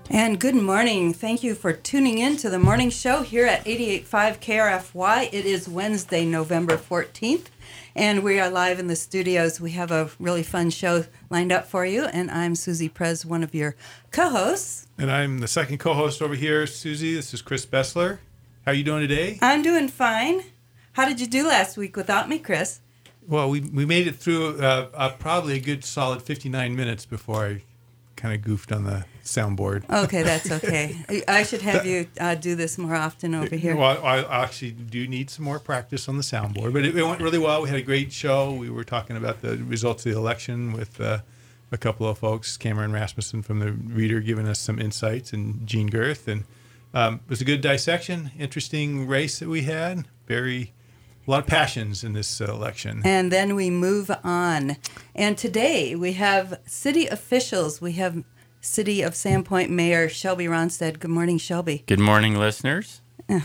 And good morning. Thank you for tuning in to the morning show here at 88.5 KRFY. It is Wednesday, November 14th, and we are live in the studios. We have a really fun show lined up for you, and I'm Susie Prez, one of your co-hosts. And I'm the second co-host over here, Susie. This is Chris Bessler. How are you doing today? I'm doing fine. How did you do last week without me, Chris? Well, we made it through probably a good solid 59 minutes before I kind of goofed on the soundboard. Okay, that's okay. I should have you do this more often over here. Well, I actually do need some more practice on the soundboard, but it went really well. We had a great show. We were talking about the results of the election with a couple of folks, Cameron Rasmussen from the Reader giving us some insights, and Gene Girth. And it was a good dissection, interesting race that we had. A lot of passions in this election. And then we move on. And today we have city officials. We have City of Sandpoint Mayor Shelby Ronstadt. Good morning, Shelby. Good morning, listeners.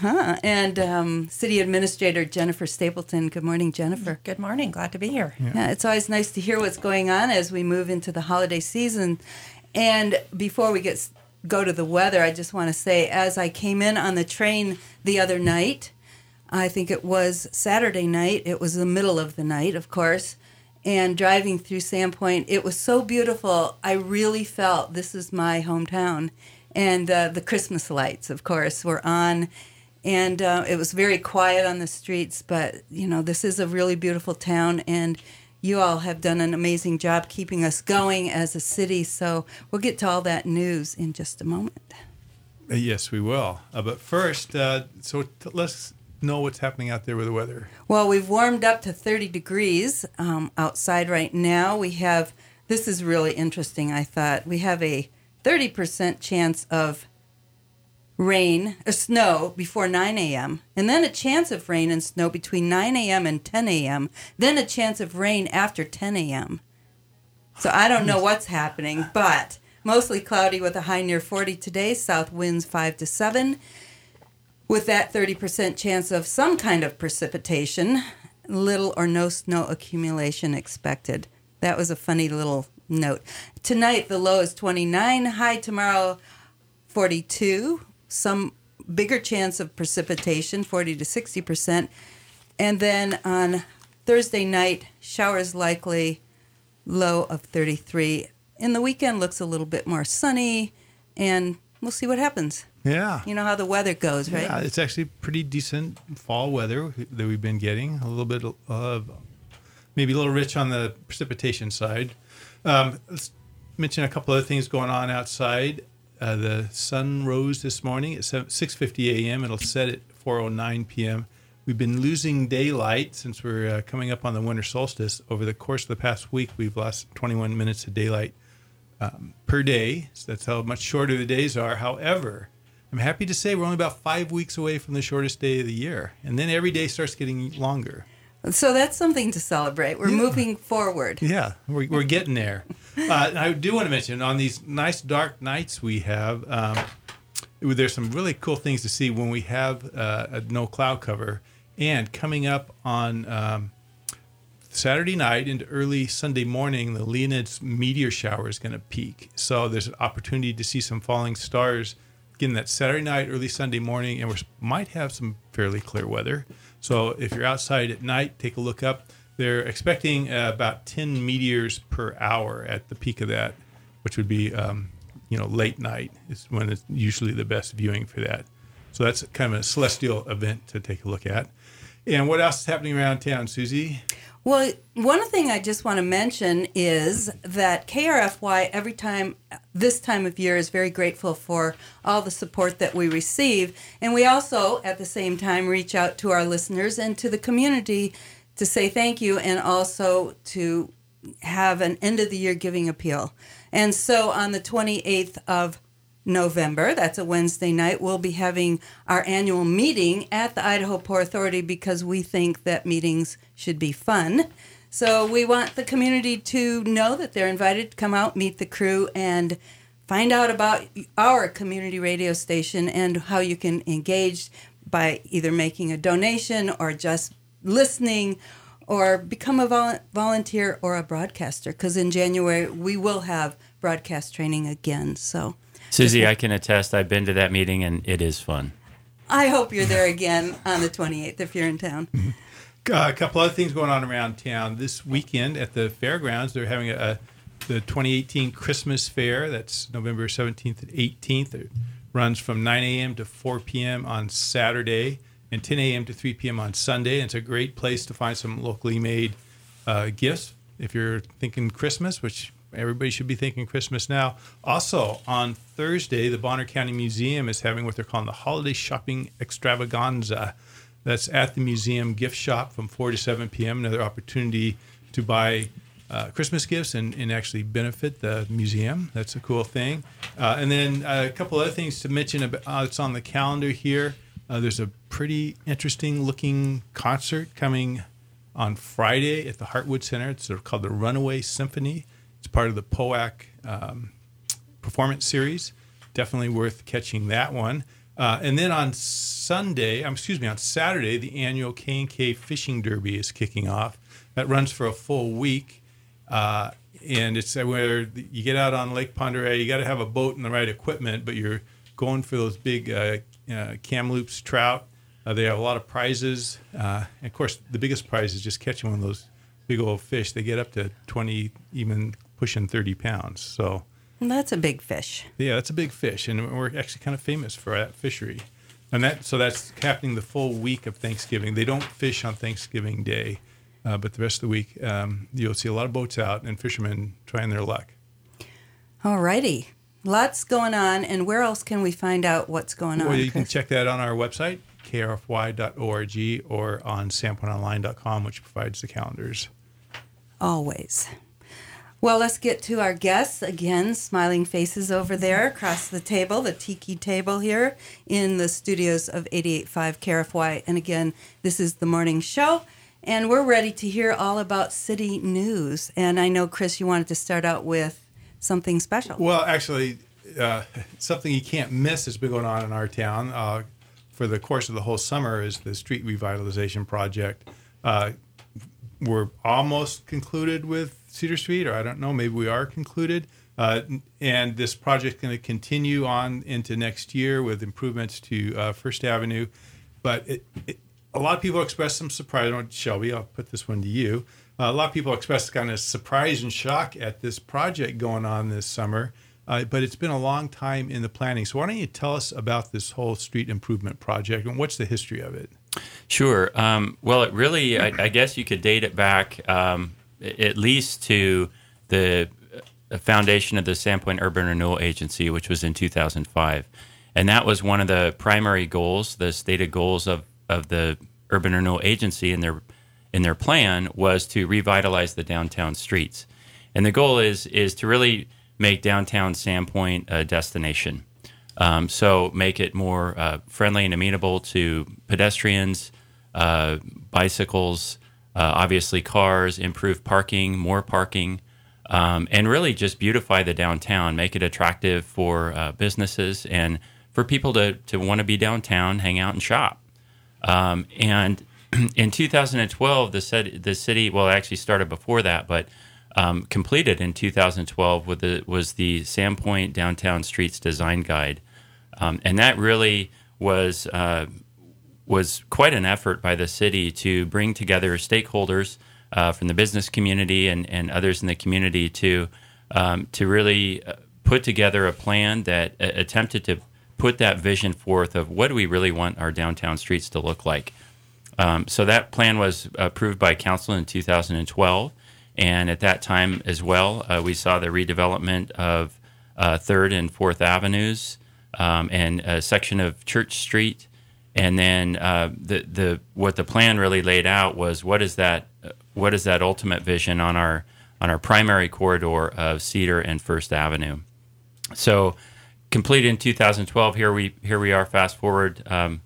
And City Administrator Jennifer Stapleton. Good morning, Jennifer. Good morning. Glad to be here. Yeah, it's always nice to hear what's going on as we move into the holiday season. And before we go to the weather, I just want to say, as I came in on the train the other night, I think it was Saturday night. It was the middle of the night, of course. And driving through Sandpoint, it was so beautiful. I really felt this is my hometown. And the Christmas lights, of course, were on. And it was very quiet on the streets. But, you know, this is a really beautiful town. And you all have done an amazing job keeping us going as a city. So we'll get to all that news in just a moment. Yes, we will. But first, let's know what's happening out there with the weather. Well, we've warmed up to 30 degrees outside right now. This is really interesting, I thought. We have a 30% chance of rain or snow before 9 a.m., and then a chance of rain and snow between 9 a.m. and 10 a.m., then a chance of rain after 10 a.m. So I don't know what's happening, but mostly cloudy with a high near 40 today, south winds 5 to 7. With that 30% chance of some kind of precipitation, little or no snow accumulation expected. That was a funny little note. Tonight, the low is 29, high tomorrow 42, some bigger chance of precipitation, 40 to 60%. And then on Thursday night, showers likely, low of 33. And the weekend looks a little bit more sunny, and we'll see what happens. Yeah. You know how the weather goes, right? Yeah, it's actually pretty decent fall weather that we've been getting. A little bit of, maybe a little rich on the precipitation side. Let's mention a couple other things going on outside. The sun rose this morning at 6:50 a.m. It'll set at 4:09 p.m. We've been losing daylight since we're coming up on the winter solstice. Over the course of the past week, we've lost 21 minutes of daylight per day. So that's how much shorter the days are. However, I'm happy to say we're only about 5 weeks away from the shortest day of the year. And then every day starts getting longer. So that's something to celebrate. We're moving forward. Yeah, we're getting there. I do want to mention, on these nice dark nights we have, there's some really cool things to see when we have a no cloud cover. And coming up on Saturday night into early Sunday morning, the Leonids meteor shower is going to peak. So there's an opportunity to see some falling stars again that Saturday night, early Sunday morning, and we might have some fairly clear weather. So if you're outside at night, take a look up. They're expecting about 10 meteors per hour at the peak of that, which would be, late night is when it's usually the best viewing for that. So that's kind of a celestial event to take a look at. And what else is happening around town, Susie? Well, one thing I just want to mention is that KRFY this time of year is very grateful for all the support that we receive. And we also, at the same time, reach out to our listeners and to the community to say thank you, and also to have an end-of-the-year giving appeal. And so on the 28th of November, that's a Wednesday night, we'll be having our annual meeting at the Idaho Port Authority because we think that meetings should be fun. So we want the community to know that they're invited to come out, meet the crew, and find out about our community radio station and how you can engage by either making a donation or just listening or become a volunteer or a broadcaster, because in January we will have broadcast training again. So Susie, I can attest. I've been to that meeting, and it is fun. I hope you're there again on the 28th if you're in town. A couple other things going on around town. This weekend at the fairgrounds, they're having the 2018 Christmas Fair. That's November 17th and 18th. It runs from 9 a.m. to 4 p.m. on Saturday and 10 a.m. to 3 p.m. on Sunday. And it's a great place to find some locally made gifts if you're thinking Christmas, which everybody should be thinking Christmas now. Also, on Thursday, the Bonner County Museum is having what they're calling the Holiday Shopping Extravaganza. That's at the museum gift shop from 4 to 7 p.m. Another opportunity to buy Christmas gifts and actually benefit the museum. That's a cool thing. And then a couple other things to mention about it's on the calendar here. There's a pretty interesting looking concert coming on Friday at the Heartwood Center. It's sort of called the Runaway Symphony. It's part of the POAC performance series. Definitely worth catching that one. And then on Saturday, the annual K&K Fishing Derby is kicking off. That runs for a full week. And it's where you get out on Lake Pend Oreille. You got to have a boat and the right equipment, but you're going for those big Kamloops trout. They have a lot of prizes. And of course, the biggest prize is just catching one of those big old fish. They get up to 20, even pushing 30 pounds. So That's a big fish. yeah, that's a big fish, and we're actually kind of famous for that fishery. And that's happening the full week of Thanksgiving. They don't fish on Thanksgiving Day, but the rest of the week you'll see a lot of boats out and fishermen trying their luck. All righty. Lots going on. And where else can we find out what's going on? Well, you can Chris? check that on our website, krfy.org, or on sampointonline.com, which provides the calendars. Always. Well, let's get to our guests again. Smiling faces over there across the table, the tiki table here in the studios of 88.5 KRFY. And again, this is the morning show, and we're ready to hear all about city news. And I know, Chris, you wanted to start out with something special. Well, actually, something you can't miss has been going on in our town for the course of the whole summer is the street revitalization project. We're almost concluded with Cedar Street, or I don't know, maybe we are concluded. And this project is going to continue on into next year with improvements to First Avenue. But a lot of people expressed some surprise. Shelby, I'll put this one to you. A lot of people expressed kind of surprise and shock at this project going on this summer. But it's been a long time in the planning. So why don't you tell us about this whole street improvement project and what's the history of it? Sure. Well, it really, I guess you could date it back at least to the foundation of the Sandpoint Urban Renewal Agency, which was in 2005. And that was one of the primary goals, the stated goals of the Urban Renewal Agency in their plan was to revitalize the downtown streets. And the goal is to really make downtown Sandpoint a destination. So make it more friendly and amenable to pedestrians, bicycles, obviously cars, improve parking, more parking, and really just beautify the downtown, make it attractive for businesses and for people to want to be downtown, hang out and shop. And in 2012, the city, well, it actually started before that, but completed in 2012 was the Sandpoint Downtown Streets Design Guide. And that really was quite an effort by the city to bring together stakeholders from the business community and others in the community to really put together a plan that attempted to put that vision forth of what do we really want our downtown streets to look like. So that plan was approved by council in 2012. And at that time as well, we saw the redevelopment of 3rd and 4th Avenues and a section of Church Street. And then what the plan really laid out was what is that ultimate vision on our primary corridor of Cedar and First Avenue. So completed in 2012. Here we are. Fast forward,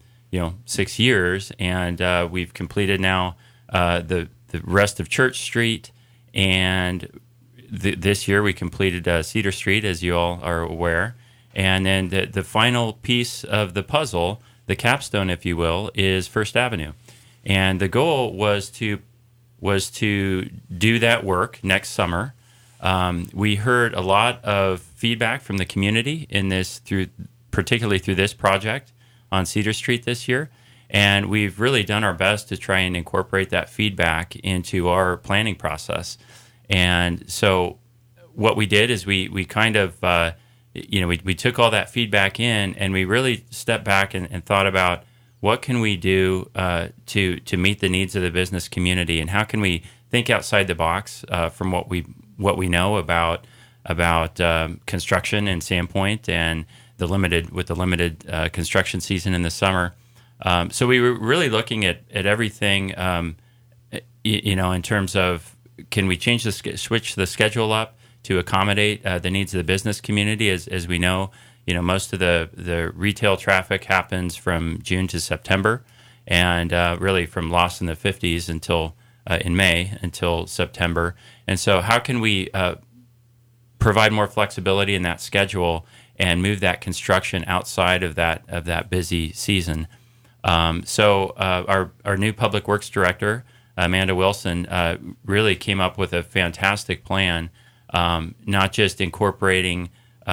6 years, and we've completed now the rest of Church Street. And this year we completed Cedar Street, as you all are aware. And then the final piece of the puzzle, the capstone, if you will, is First Avenue. And the goal was to do that work next summer. We heard a lot of feedback from the community particularly through this project on Cedar Street this year. And we've really done our best to try and incorporate that feedback into our planning process. And so what we did is we kind of, we took all that feedback in, and we really stepped back and thought about what can we do to meet the needs of the business community, and how can we think outside the box from what we know about construction in Sandpoint and the limited construction season in the summer. So we were really looking at everything, in terms of, can we switch the schedule up to accommodate the needs of the business community? As we know, most of the retail traffic happens from June to September, and really from Lost in the 50s until in May until September. And so how can we provide more flexibility in that schedule and move that construction outside of that busy season? So our new Public Works Director, Amanda Wilson, really came up with a fantastic plan, not just coming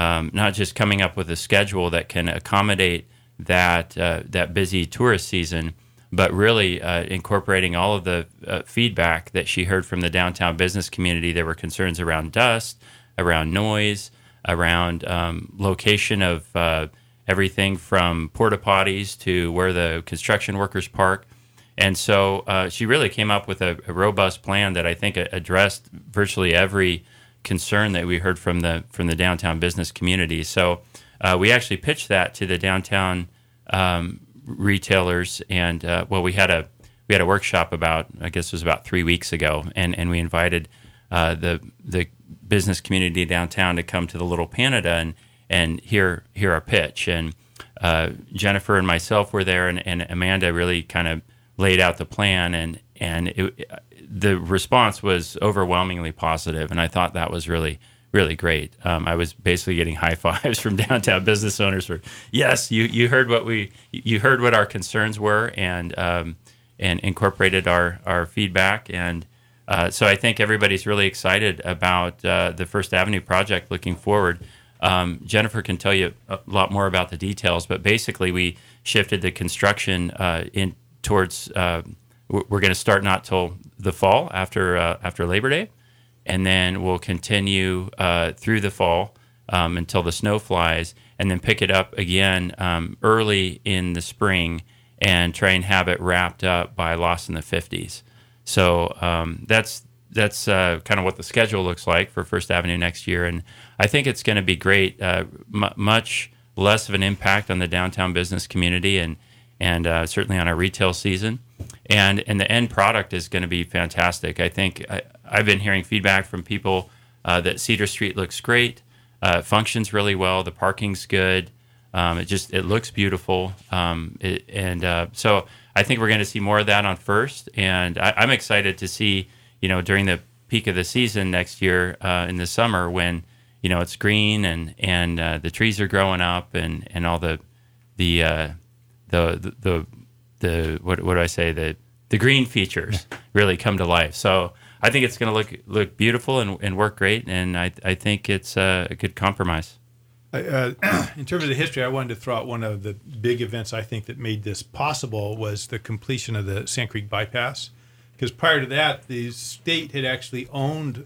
up with a schedule that can accommodate that busy tourist season, but really incorporating all of the feedback that she heard from the downtown business community. There were concerns around dust, around noise, around location of everything from porta potties to where the construction workers park. And so she really came up with a robust plan that I think addressed virtually every concern that we heard from the downtown business community. So we actually pitched that to the downtown retailers, and we had a workshop about 3 weeks ago, and we invited the business community downtown to come to the Little Panada and hear our pitch. And Jennifer and myself were there, and Amanda really kind of laid out the plan, and the response was overwhelmingly positive, and I thought that was really, really great. I was basically getting high fives from downtown business owners for, yes, you heard what our concerns were, and incorporated our feedback. And so I think everybody's really excited about the First Avenue project looking forward. Jennifer can tell you a lot more about the details, but basically we shifted the construction in towards. We're going to start not till the fall after Labor Day, and then we'll continue through the fall until the snow flies, and then pick it up again early in the spring and try and have it wrapped up by Lost in the 50s. So that's kind of what the schedule looks like for First Avenue next year, and I think it's going to be great. Much less of an impact on the downtown business community, and certainly on our retail season, and the end product is going to be fantastic. I think I've been hearing feedback from people that Cedar Street looks great, functions really well, the parking's good, it looks beautiful, so I think we're going to see more of that on First, and I'm excited to see, during the peak of the season next year in the summer when it's green and the trees are growing up and all the what do I say, the green features really come to life. So I think it's going to look beautiful and work great, and I think it's a good compromise. In terms of the history, I wanted to throw out one of the big events I think that made this possible was the completion of the Sand Creek Bypass. Because prior to that, the state had actually owned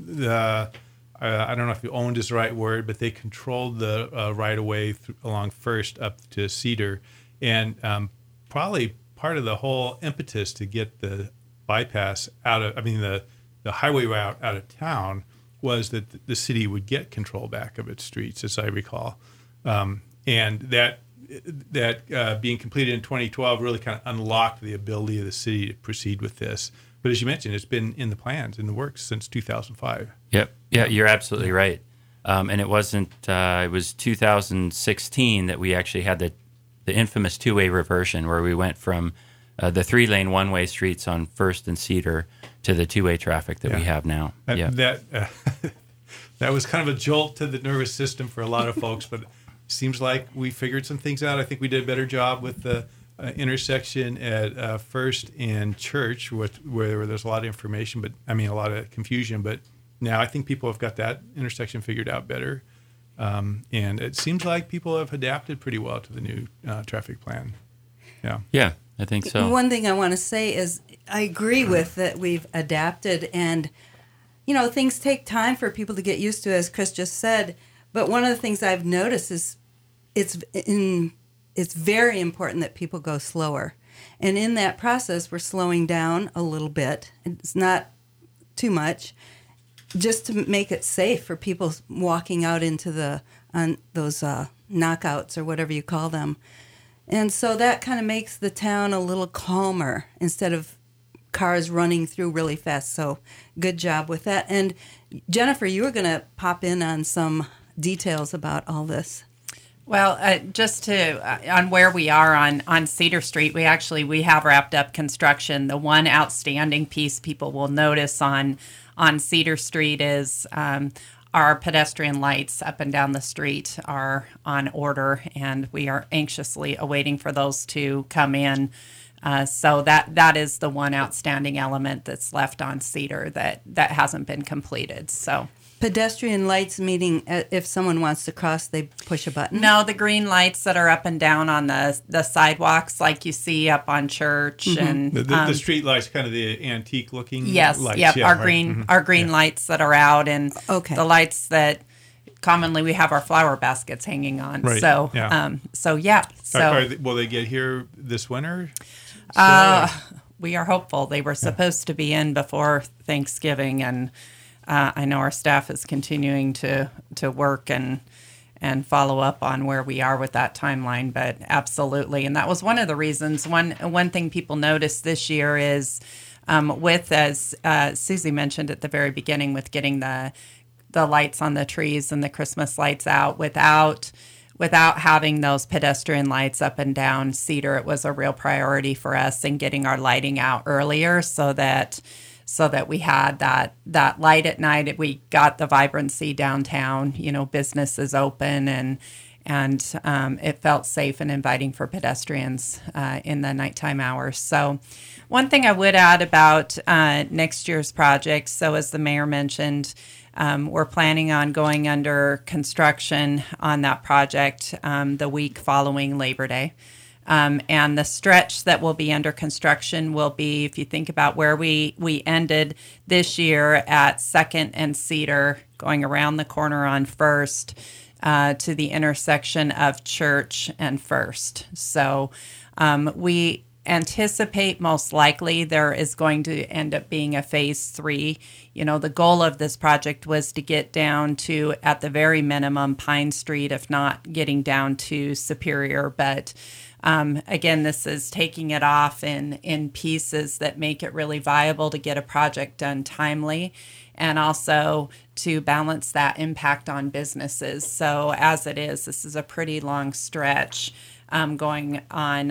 I don't know if owned is the right word, but they controlled the right-of-way along First up to Cedar. And probably part of the whole impetus to get the bypass the highway route out of town was that the city would get control back of its streets, as I recall. And that being completed in 2012 really kind of unlocked the ability of the city to proceed with this. But as you mentioned, it's been in the works since 2005. Yep. Yeah, you're absolutely right. And it wasn't, it was 2016 that we actually had the infamous two-way reversion where we went from the three-lane one-way streets on First and Cedar to the two-way traffic that we have now. That was kind of a jolt to the nervous system for a lot of folks, but it seems like we figured some things out. I think we did a better job with the intersection at First and Church, where there's a lot of information, a lot of confusion. But now I think people have got that intersection figured out better. And it seems like people have adapted pretty well to the new traffic plan. Yeah. Yeah, I think so. One thing I want to say is I agree with that we've adapted, and things take time for people to get used to, as Chris just said. But one of the things I've noticed is it's very important that people go slower. And in that process, we're slowing down a little bit. It's not too much, just to make it safe for people walking out into those knockouts or whatever you call them. And so that kind of makes the town a little calmer instead of cars running through really fast. So good job with that. And Jennifer, you were going to pop in on some details about all this. Well, just on where we are on Cedar Street, we have wrapped up construction. The one outstanding piece people will notice on Cedar Street is our pedestrian lights up and down the street are on order, and we are anxiously awaiting for those to come in. So that is the one outstanding element that's left on Cedar that hasn't been completed. So. Pedestrian lights, meaning if someone wants to cross, they push a button? No, the green lights that are up and down on the sidewalks, like you see up on Church. Mm-hmm. And the street lights, kind of the antique looking lights. Yep, yeah, our green lights that are out, and the lights that commonly we have our flower baskets hanging on. Right. So, will they get here this winter? We are hopeful. They were supposed to be in before Thanksgiving, and I know our staff is continuing to work and follow up on where we are with that timeline, but absolutely. And that was one of the reasons. One thing people noticed this year is as Susie mentioned at the very beginning, with getting the lights on the trees and the Christmas lights out without having those pedestrian lights up and down Cedar, it was a real priority for us in getting our lighting out earlier so that we had that light at night. We got the vibrancy downtown, businesses open, and it felt safe and inviting for pedestrians in the nighttime hours. So one thing I would add about next year's project, so as the mayor mentioned, we're planning on going under construction on that project the week following Labor Day. And the stretch that will be under construction will be, if you think about where we ended this year at 2nd and Cedar, going around the corner on 1st to the intersection of Church and 1st. So we anticipate most likely there is going to end up being a phase 3. The goal of this project was to get down to, at the very minimum, Pine Street, if not getting down to Superior, but again, this is taking it off in pieces that make it really viable to get a project done timely, and also to balance that impact on businesses. So as it is, this is a pretty long stretch going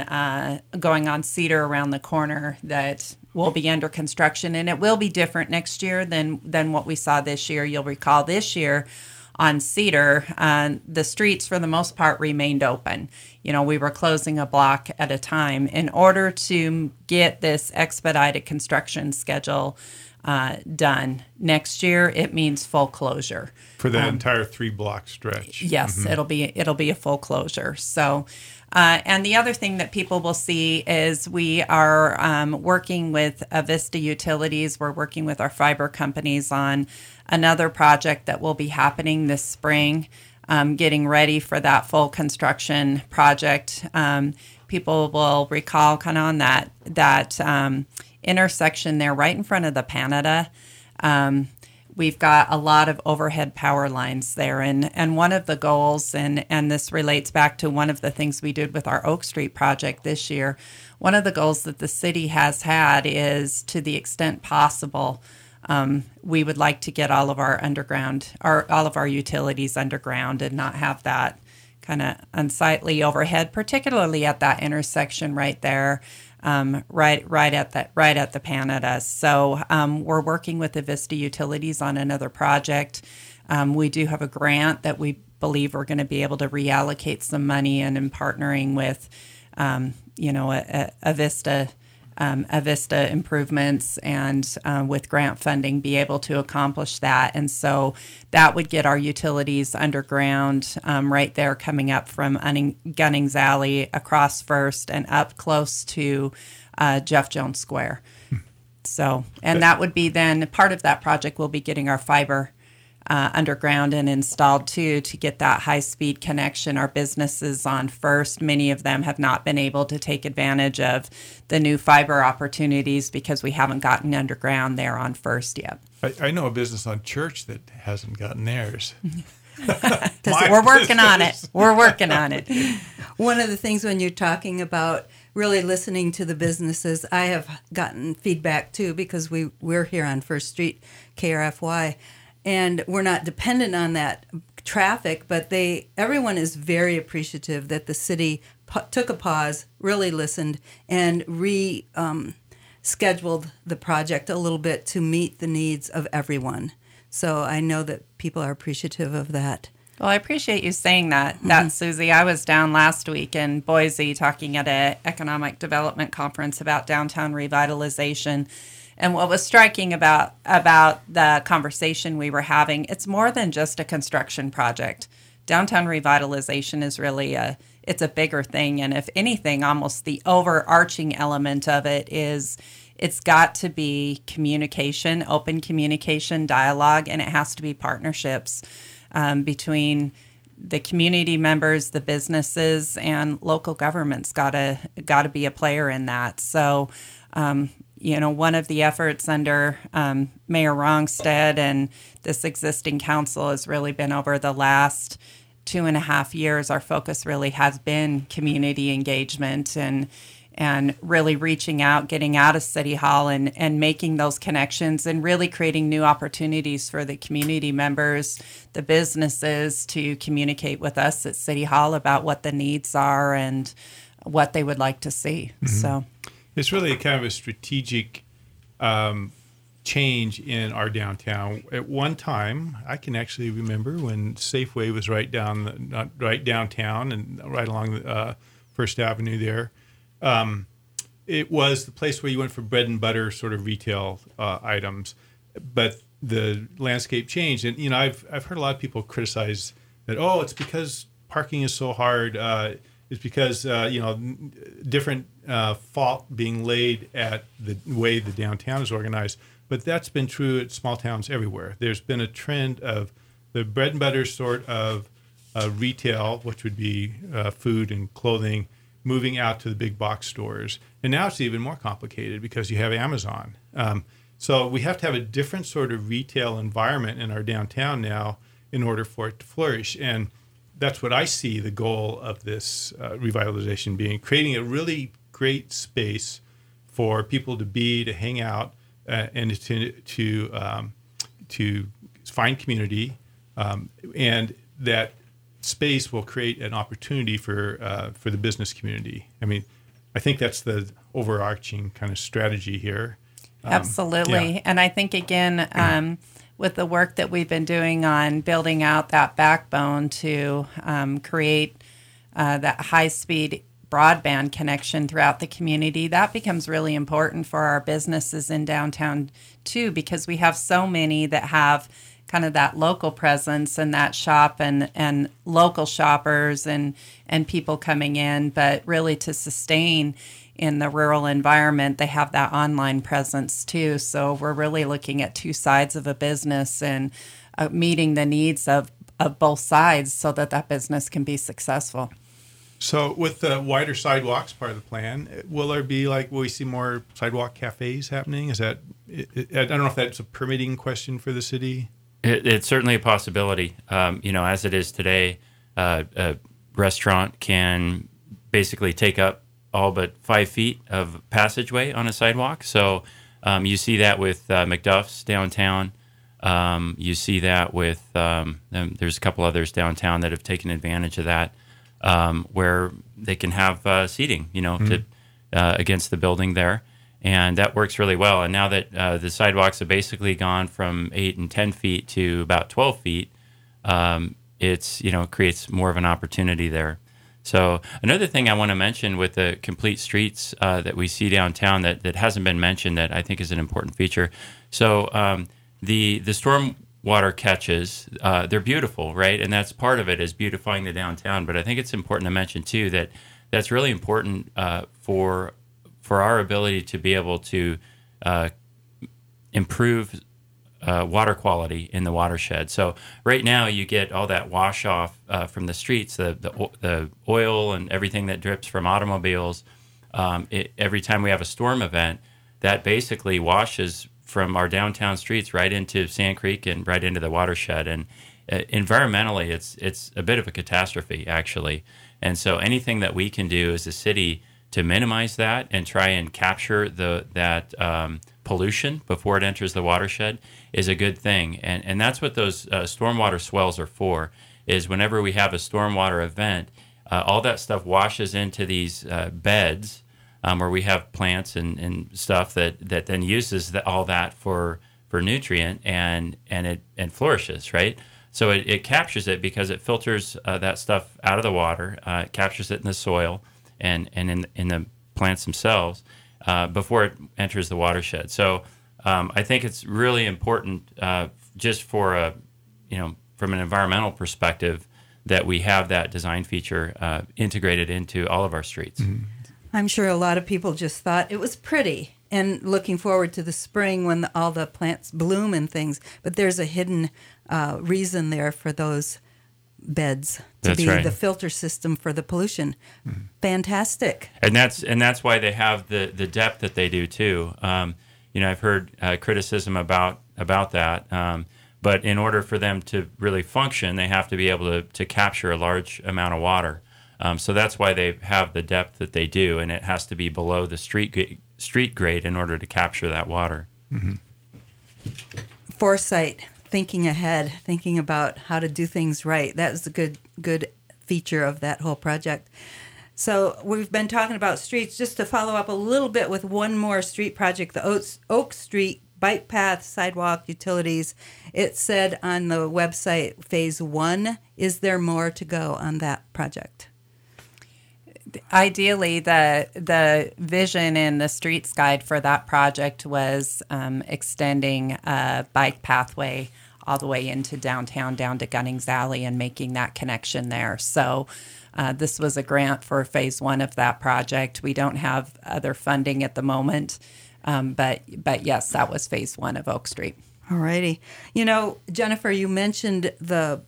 on Cedar around the corner that will be under construction, and it will be different next year than what we saw this year. You'll recall this year on Cedar, the streets for the most part remained open. We were closing a block at a time in order to get this expedited construction schedule done. Next year, it means full closure for the entire 3-block stretch. Yes, mm-hmm. it'll be a full closure. So, and the other thing that people will see is we are working with Avista Utilities. We're working with our fiber companies on another project that will be happening this spring, getting ready for that full construction project. People will recall kind of on that intersection there right in front of the Panada. We've got a lot of overhead power lines there. And one of the goals, and this relates back to one of the things we did with our Oak Street project this year, one of the goals that the city has had is, to the extent possible, we would like to get all of our utilities underground and not have that kind of unsightly overhead, particularly at that intersection right there, right at the Panada. So we're working with the Avista Utilities on another project. We do have a grant that we believe we're going to be able to reallocate some money in partnering with, Avista Avista improvements and with grant funding be able to accomplish that. And so that would get our utilities underground right there coming up from Gunnings Alley across First and up close to Jeff Jones Square. So, and that would be then part of that project will be getting our fiber underground and installed too to get that high-speed connection. Our businesses on First, many of them have not been able to take advantage of the new fiber opportunities because we haven't gotten underground there on First yet. I know a business on Church that hasn't gotten theirs. We're working on it. We're working on it. One of the things when you're talking about really listening to the businesses, I have gotten feedback too because we're here on First Street, KRFY, and we're not dependent on that traffic, but everyone is very appreciative that the city took a pause, really listened, and scheduled the project a little bit to meet the needs of everyone. So I know that people are appreciative of that. Well, I appreciate you saying that, Susie. I was down last week in Boise talking at an economic development conference about downtown revitalization. And what was striking about the conversation we were having, it's more than just a construction project. Downtown revitalization is really it's a bigger thing. And if anything, almost the overarching element of it is it's got to be communication, open communication, dialogue, and it has to be partnerships between the community members, the businesses, and local governments. Got to be a player in that. So, one of the efforts under Mayor Rongstead and this existing council has really been over the last 2.5 years. Our focus really has been community engagement and really reaching out, getting out of City Hall and making those connections and really creating new opportunities for the community members, the businesses to communicate with us at City Hall about what the needs are and what they would like to see. Mm-hmm. So it's really kind of a strategic change in our downtown. At one time, I can actually remember when Safeway was right downtown and right along First Avenue there. It was the place where you went for bread and butter sort of retail items, but the landscape changed. And I've heard a lot of people criticize that. Oh, it's because parking is so hard. It's because different fault being laid at the way the downtown is organized. But that's been true at small towns everywhere. There's been a trend of the bread and butter sort of retail, which would be food and clothing, moving out to the big box stores. And now it's even more complicated because you have Amazon. So we have to have a different sort of retail environment in our downtown now in order for it to flourish. And that's what I see the goal of this revitalization being, creating a really great space for people to hang out and to find community, and that space will create an opportunity for the business community. I mean, I think that's the overarching kind of strategy here. Absolutely. Yeah. And I think, again, with the work that we've been doing on building out that backbone to create that high-speed broadband connection throughout the community, that becomes really important for our businesses in downtown, too, because we have so many that have kind of that local presence and that shop and local shoppers and people coming in, but really to sustain in the rural environment, they have that online presence too. So we're really looking at two sides of a business and meeting the needs of both sides so that business can be successful. So with the wider sidewalks part of the plan, will we see more sidewalk cafes happening? Is that, I don't know if that's a permitting question for the city. It's certainly a possibility. As it is today, a restaurant can basically take up all but 5 feet of passageway on a sidewalk. So you see that with McDuff's downtown. You see that with, there's a couple others downtown that have taken advantage of that, where they can have seating, to against the building there. And that works really well. And now that the sidewalks have basically gone from 8 and 10 feet to about 12 feet, it's, creates more of an opportunity there. So another thing I want to mention with the complete streets that we see downtown that hasn't been mentioned that I think is an important feature. So the stormwater catches, they're beautiful, right? And that's part of it is beautifying the downtown. But I think it's important to mention too that that's really important for our ability to be able to improve water quality in the watershed. So right now you get all that wash off from the streets, the oil and everything that drips from automobiles. Every time we have a storm event, that basically washes from our downtown streets right into Sand Creek and right into the watershed. And environmentally, it's a bit of a catastrophe, actually. And so anything that we can do as a city to minimize that and try and capture that pollution before it enters the watershed is a good thing. And that's what those stormwater swells are for, is whenever we have a stormwater event, all that stuff washes into these beds where we have plants and stuff that then uses all that for nutrient and it flourishes, right? So it captures it because it filters that stuff out of the water, it captures it in the soil and in the plants themselves before it enters the watershed. So I think it's really important just for from an environmental perspective that we have that design feature integrated into all of our streets. Mm-hmm. I'm sure a lot of people just thought it was pretty and looking forward to the spring when all the plants bloom and things. But there's a hidden reason there for those beds to be the filter system for the pollution. Mm-hmm. Fantastic. And that's why they have the depth that they do too. I've heard criticism about that. But in order for them to really function, they have to be able to capture a large amount of water. So that's why they have the depth that they do, and it has to be below the street grade in order to capture that water. Mm-hmm. Foresight, thinking ahead, thinking about how to do things right. That was a good feature of that whole project. So we've been talking about streets. Just to follow up a little bit with one more street project, the Oak Street bike path, sidewalk, utilities. It said on the website, phase 1. Is there more to go on that project? Ideally, the vision in the streets guide for that project was extending a bike pathway all the way into downtown, down to Gunnings Alley, and making that connection there. So this was a grant for phase 1 of that project. We don't have other funding at the moment, but yes, that was phase 1 of Oak Street. All righty. Jennifer, you mentioned the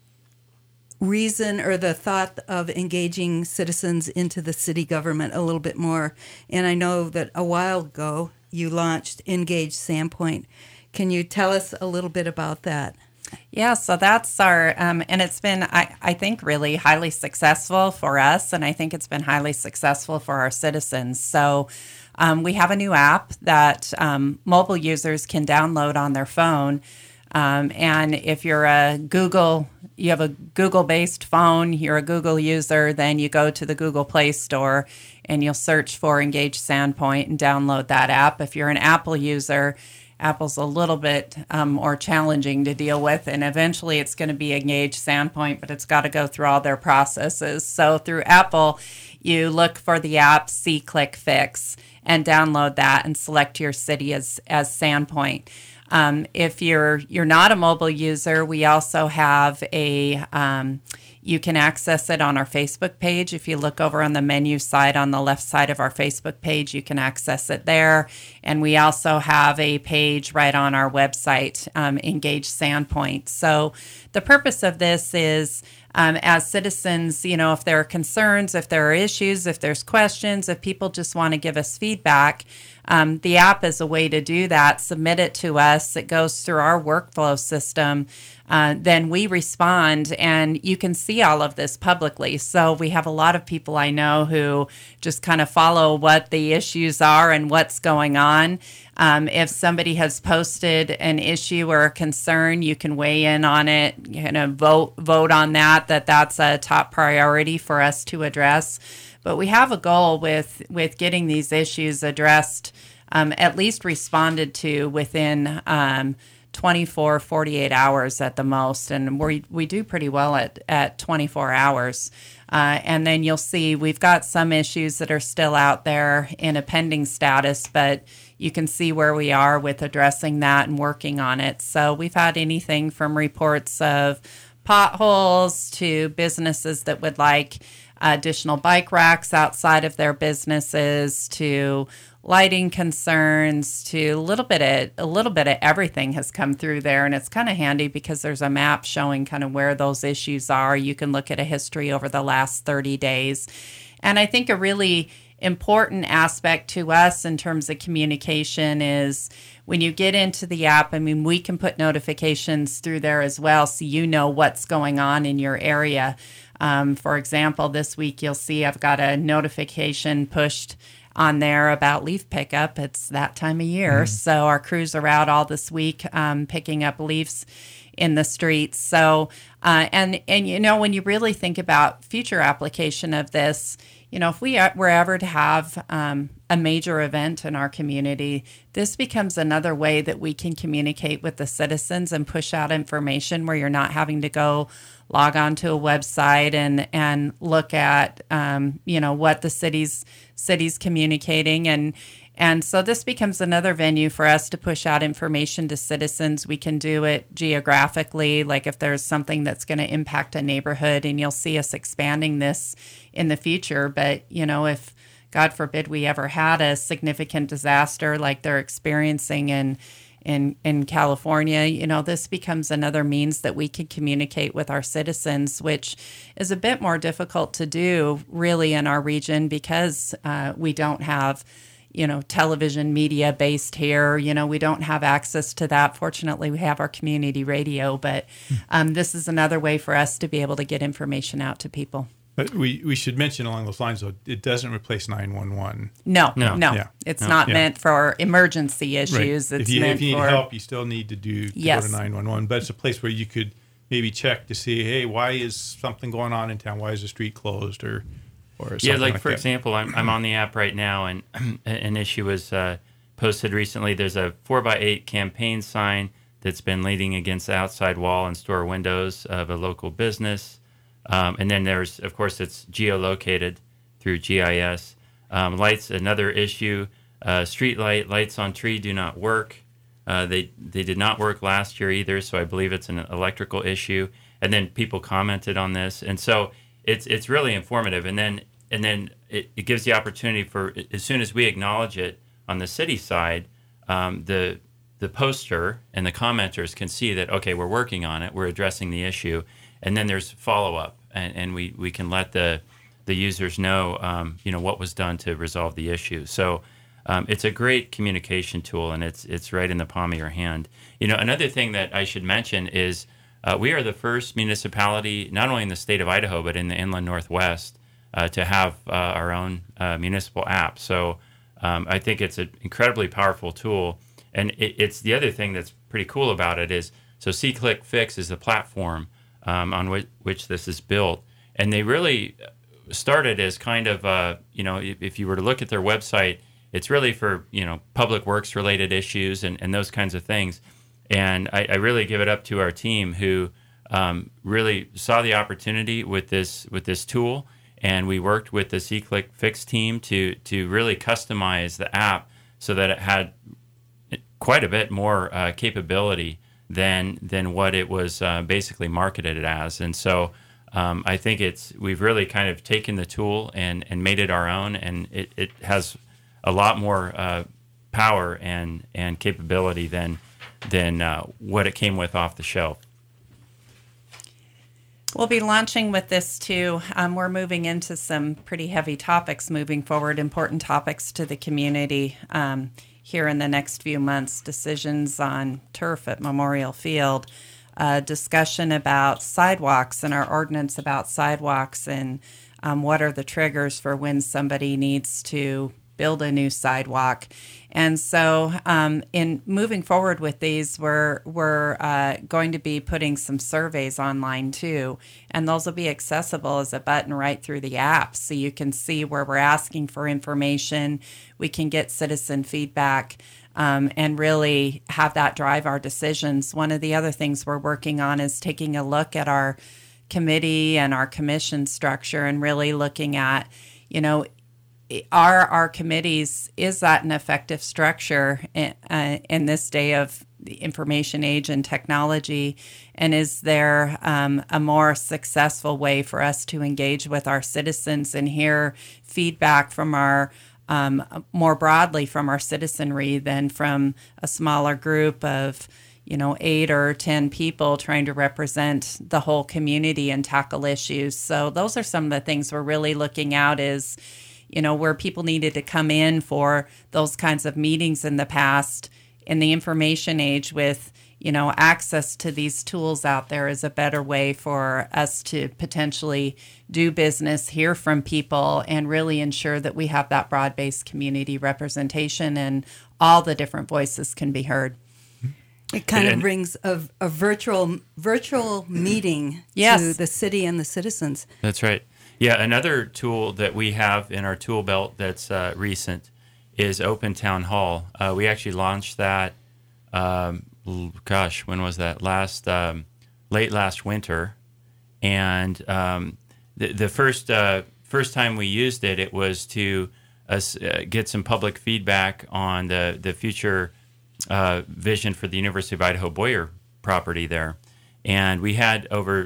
reason or the thought of engaging citizens into the city government a little bit more. And I know that a while ago you launched Engage Sandpoint. Can you tell us a little bit about that? Yeah, so that's our, and it's been, I think, really highly successful for us, and I think it's been highly successful for our citizens. So we have a new app that mobile users can download on their phone. And if you're you have a Google-based phone, you're a Google user, then you go to the Google Play Store and you'll search for Engage Sandpoint and download that app. If you're an Apple user, Apple's a little bit more challenging to deal with, and eventually it's going to be Engage Sandpoint, but it's got to go through all their processes. So through Apple, you look for the app See, Click, Fix, and download that and select your city as Sandpoint. If you're not a mobile user, we also have you can access it on our Facebook page. If you look over on the menu side on the left side of our Facebook page, you can access it there. And we also have a page right on our website, Engage Sandpoint. So the purpose of this is, as citizens, if there are concerns, if there are issues, if there's questions, if people just want to give us feedback, the app is a way to do that. Submit it to us. It goes through our workflow system. Then we respond, and you can see all of this publicly. So we have a lot of people I know who just kind of follow what the issues are and what's going on. If somebody has posted an issue or a concern, you can weigh in on it, vote on that's a top priority for us to address. But we have a goal with getting these issues addressed, at least responded to within 24, 48 hours at the most. And we do pretty well at 24 hours. And then you'll see we've got some issues that are still out there in a pending status, but you can see where we are with addressing that and working on it. So we've had anything from reports of potholes to businesses that would like additional bike racks outside of their businesses to lighting concerns to a little bit of everything has come through there. And it's kind of handy because there's a map showing kind of where those issues are. You can look at a history over the last 30 days. And I think a really important aspect to us in terms of communication is when you get into the app, I mean, we can put notifications through there as well so you know what's going on in your area. For example, this week you'll see I've got a notification pushed on there about leaf pickup. It's that time of year. So our crews are out all this week picking up leaves in the streets. So, and you know, when you really think about future application of this, you know, if we were ever to have a major event in our community, this becomes another way that we can communicate with the citizens and push out information where you're not having to go log on to a website and look at, you know, what the city's communicating. And so this becomes another venue for us to push out information to citizens. We can do it geographically, like if there's something that's going to impact a neighborhood, and you'll see us expanding this in the future. But, you know, if God forbid we ever had a significant disaster like they're experiencing in California, you know, this becomes another means that we can communicate with our citizens, which is a bit more difficult to do really in our region because we don't have, you know, television media based here. You know, we don't have access to that. Fortunately, we have our community radio, but this is another way for us to be able to get information out to people. But we should mention along those lines, though, it doesn't replace 911. No. Yeah. It's not meant for emergency issues. Right. It's if you need help, you still need to go to Yes. 911. But it's a place where you could maybe check to see, hey, why is something going on in town? Why is the street closed or something Yeah, like for that. example, I'm on the app right now, and an issue was posted recently. There's a 4x8 campaign sign that's been leaning against the outside wall and store windows of a local business. And then there's, of course, it's geolocated through GIS. Lights, another issue. Street lights on tree do not work. They did not work last year either, so I believe it's an electrical issue. And then people commented on this, and so it's really informative. And then it gives the opportunity for, as soon as we acknowledge it on the city side, the poster and the commenters can see that, okay, we're working on it, we're addressing the issue. And then there's follow-up, and we can let the users know, you know, what was done to resolve the issue. So it's a great communication tool, and it's right in the palm of your hand. You know, another thing that I should mention is we are the first municipality, not only in the state of Idaho, but in the inland Northwest, to have our own municipal app. So I think it's an incredibly powerful tool. And it's the other thing that's pretty cool about it is, so SeeClickFix is the platform on which this is built. And they really started as kind of, you know, if you were to look at their website, it's really for, you know, public works related issues and those kinds of things. And I really give it up to our team who really saw the opportunity with this tool. And we worked with the SeeClickFix team to really customize the app so that it had quite a bit more capability than what it was basically marketed as. And so I think we've really kind of taken the tool and made it our own, and it has a lot more power and capability than what it came with off the shelf. We'll be launching with this too. We're moving into some pretty heavy topics moving forward, important topics to the community here in the next few months. Decisions on turf at Memorial Field, discussion about sidewalks and our ordinance about sidewalks, and what are the triggers for when somebody needs to build a new sidewalk. And so in moving forward with these, we're going to be putting some surveys online too, and those will be accessible as a button right through the app, so you can see where we're asking for information. We can get citizen feedback and really have that drive our decisions. One of the other things we're working on is taking a look at our committee and our commission structure, and really looking at, are our committees, is that an effective structure in this day of the information age and technology? And is there a more successful way for us to engage with our citizens and hear feedback from our more broadly from our citizenry than from a smaller group of 8 or 10 people trying to represent the whole community and tackle issues? So those are some of the things we're really looking at, is where people needed to come in for those kinds of meetings in the past. In the information age, with access to these tools out there, is a better way for us to potentially do business, hear from people, and really ensure that we have that broad-based community representation and all the different voices can be heard. It kind of brings a virtual meeting Yes. to the city and the citizens. That's right. Yeah, another tool that we have in our tool belt that's recent is Open Town Hall. We actually launched that, when was that? Late last winter. And the first time we used it, it was to get some public feedback on the future vision for the University of Idaho Boyer property there. And we had over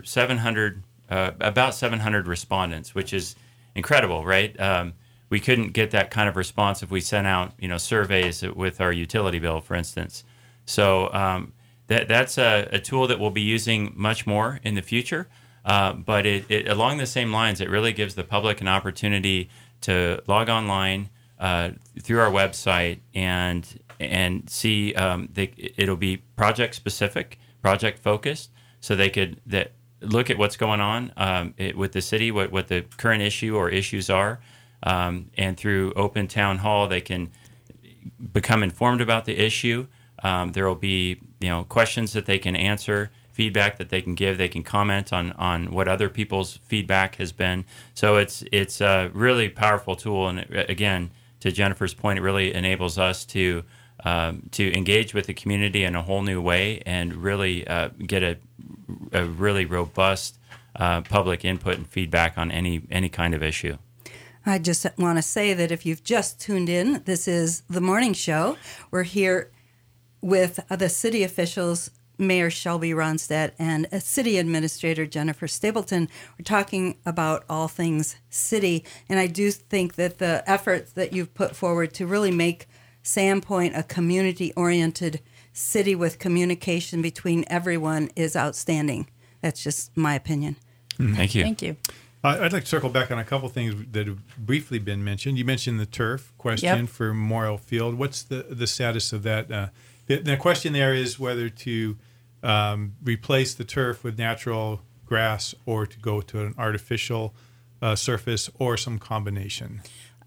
about 700 respondents, which is incredible, right? We couldn't get that kind of response if we sent out, surveys with our utility bill, for instance. So that's a tool that we'll be using much more in the future. But it along the same lines, it really gives the public an opportunity to log online through our website and see. It'll be project specific, project focused, so they could look at what's going on with the city, what the current issue or issues are. And through Open Town Hall, they can become informed about the issue. There will be questions that they can answer, feedback that they can give. They can comment on what other people's feedback has been. So it's a really powerful tool. And again, to Jennifer's point, it really enables us to engage with the community in a whole new way and really get a really robust public input and feedback on any kind of issue. I just want to say that if you've just tuned in, this is The Morning Show. We're here with the city officials, Mayor Shelby Ronstadt and City Administrator Jennifer Stapleton. We're talking about all things city, and I do think that the efforts that you've put forward to really make Sandpoint a community-oriented city with communication between everyone is outstanding. That's just my opinion. Thank you. Thank you. I'd like to circle back on a couple things that have briefly been mentioned. You mentioned the turf question for Memorial Field. What's the status of that? The question there is whether to replace the turf with natural grass or to go to an artificial surface or some combination.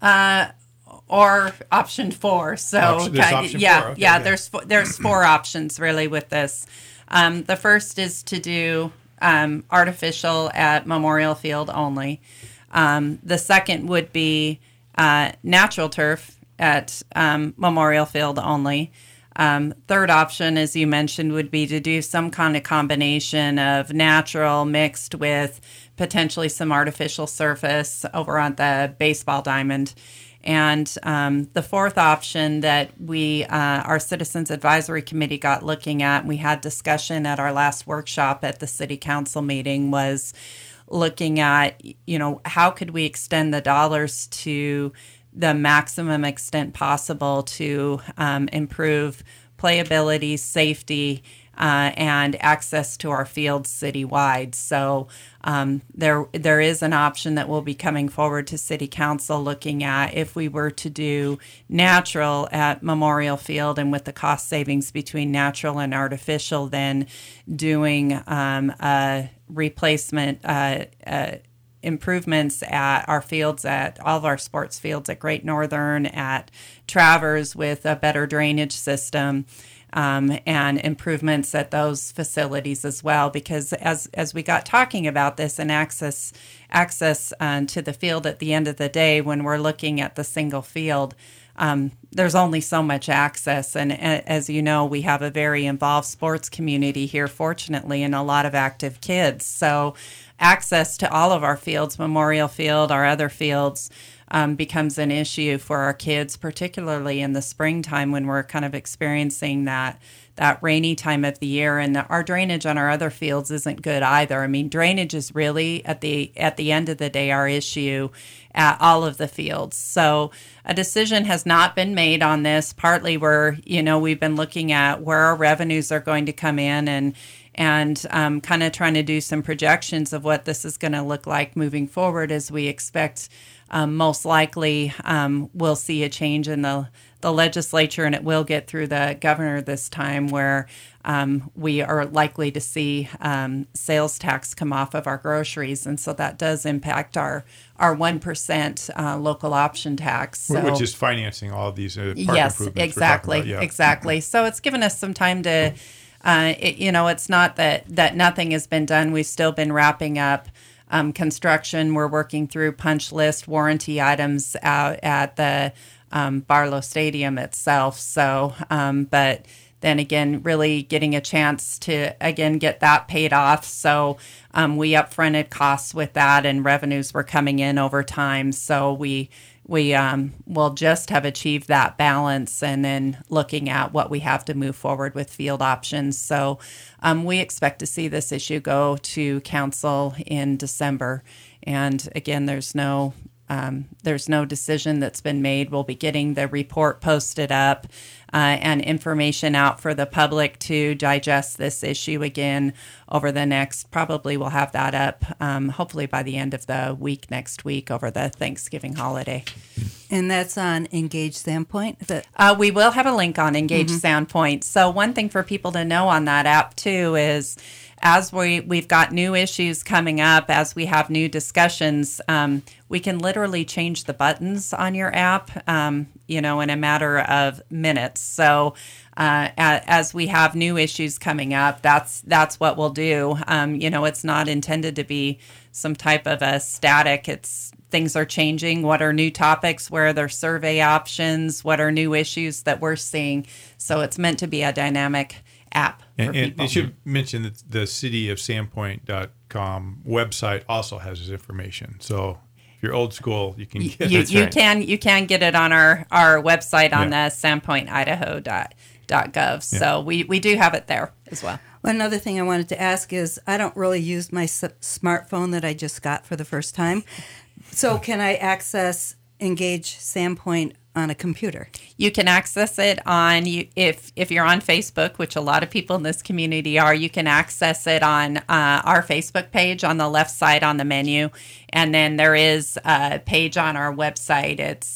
Or option 4. So option 4. Okay, there's 4 options really with this. The first is to do artificial at Memorial Field only. The second would be natural turf at Memorial Field only. Third option, as you mentioned, would be to do some kind of combination of natural mixed with potentially some artificial surface over on the baseball diamond. And the fourth option that our Citizens Advisory Committee got looking at, and we had discussion at our last workshop at the City Council meeting, was looking at, how could we extend the dollars to the maximum extent possible to improve playability, safety, and access to our fields citywide. So there is an option that will be coming forward to City Council looking at if we were to do natural at Memorial Field, and with the cost savings between natural and artificial, then doing a replacement improvements at our fields, at all of our sports fields, at Great Northern, at Travers, with a better drainage system. And improvements at those facilities as well, because as we got talking about this, and access to the field at the end of the day, when we're looking at the single field, there's only so much access. And as you know, we have a very involved sports community here, fortunately, and a lot of active kids. So access to all of our fields, Memorial Field, our other fields, becomes an issue for our kids, particularly in the springtime when we're kind of experiencing that rainy time of the year, and our drainage on our other fields isn't good either. I mean, drainage is really at the end of the day our issue at all of the fields. So a decision has not been made on this. Partly we've been looking at where our revenues are going to come in and kind of trying to do some projections of what this is going to look like moving forward, as we expect most likely we'll see a change in the legislature, and it will get through the governor this time, where we are likely to see sales tax come off of our groceries, and so that does impact our 1% local option tax. So, which is financing all of these park yes, improvements. exactly, We're talking about, exactly. So it's given us some time to, it's not that nothing has been done. We've still been wrapping up construction. We're working through punch list warranty items out at the Barlow Stadium itself. So, but then again, really getting a chance to, again, get that paid off. So we upfronted costs with that, and revenues were coming in over time. So we will just have achieved that balance, and then looking at what we have to move forward with field options. So we expect to see this issue go to council in December. And again, there's no decision that's been made. We'll be getting the report posted up and information out for the public to digest this issue again over the next, probably we'll have that up hopefully by the end of the week next week over the Thanksgiving holiday. And that's on Engage Standpoint? We will have a link on Engage Standpoint. So one thing for people to know on that app too is, as we've got new issues coming up, as we have new discussions, we can literally change the buttons on your app, in a matter of minutes. So as we have new issues coming up, that's what we'll do. It's not intended to be some type of a static. Things are changing. What are new topics? Where are there survey options? What are new issues that we're seeing? So it's meant to be a dynamic app. And it should mention that the cityofsandpoint.com website also has this information. So if you're old school, you can get it. You can get it on our website on the sandpointidaho.gov. So we do have it there as well. Another thing I wanted to ask is, I don't really use my smartphone that I just got for the first time. So can I access Engage Sandpoint on a computer? You can access it on, if you're on Facebook, which a lot of people in this community are, you can access it on our Facebook page on the left side on the menu. And then there is a page on our website. It's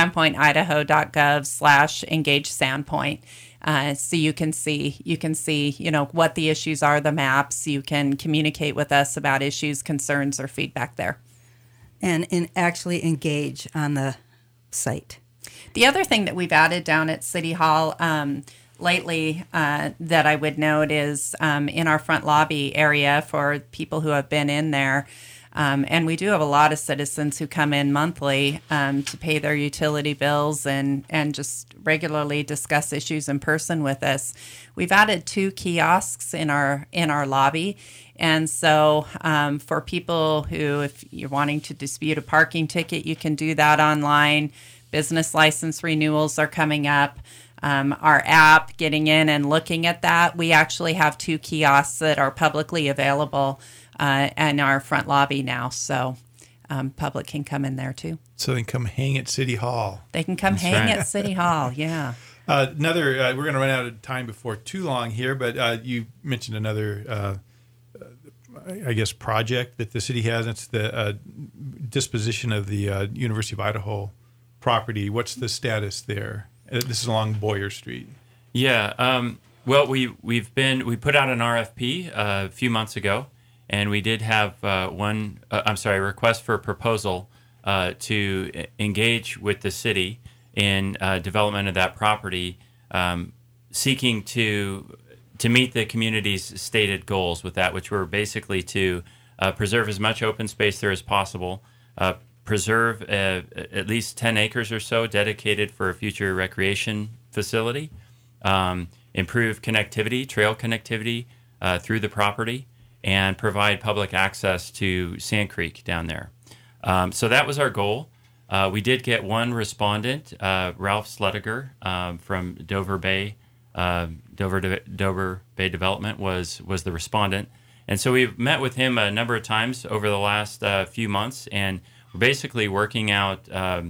sandpointidaho.gov/engage Sandpoint. So you can see, what the issues are, the maps. You can communicate with us about issues, concerns, or feedback there. And actually engage on the site. The other thing that we've added down at City Hall lately that I would note is in our front lobby area for people who have been in there. And we do have a lot of citizens who come in monthly to pay their utility bills and just regularly discuss issues in person with us. We've added 2 kiosks in our lobby. And so for people who, if you're wanting to dispute a parking ticket, you can do that online. Business license renewals are coming up. Our app, getting in and looking at that, we actually have 2 kiosks that are publicly available in our front lobby now. So public can come in there too. So they can come hang at City Hall. They can come hang at City Hall, yeah. We're going to run out of time before too long here, but you mentioned another project that the city has. It's the disposition of the University of Idaho property. What's the status there? This is along Boyer Street. Yeah. Well, we put out an RFP a few months ago, and we did have request for a proposal to engage with the city in development of that property, seeking to meet the community's stated goals with that, which were basically to preserve as much open space there as possible, preserve at least 10 acres or so dedicated for a future recreation facility, improve connectivity, trail connectivity through the property, and provide public access to Sand Creek down there. So that was our goal. We did get one respondent, Ralph Slediger from Dover Bay. Dover Bay Development was the respondent. And so we've met with him a number of times over the last few months, and we're basically working out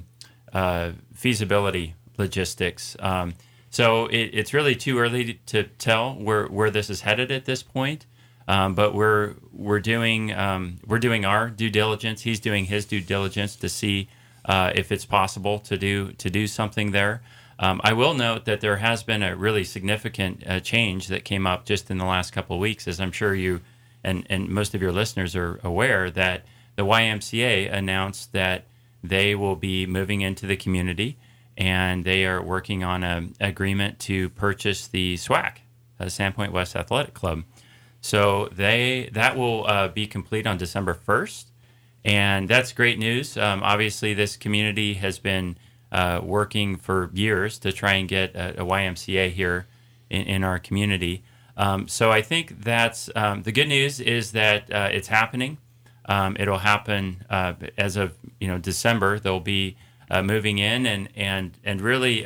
feasibility logistics. So it's really too early to tell where this is headed at this point. But we're doing our due diligence. He's doing his due diligence to see if it's possible to do something there. I will note that there has been a really significant change that came up just in the last couple of weeks, as I'm sure you and most of your listeners are aware, that the YMCA announced that they will be moving into the community, and they are working on an agreement to purchase the SWAC, Sandpoint West Athletic Club. So that will be complete on December 1st, and that's great news. Obviously, this community has been working for years to try and get a YMCA here in our community. So I think that's the good news is that it's happening. It'll happen as of December. They'll be moving in and really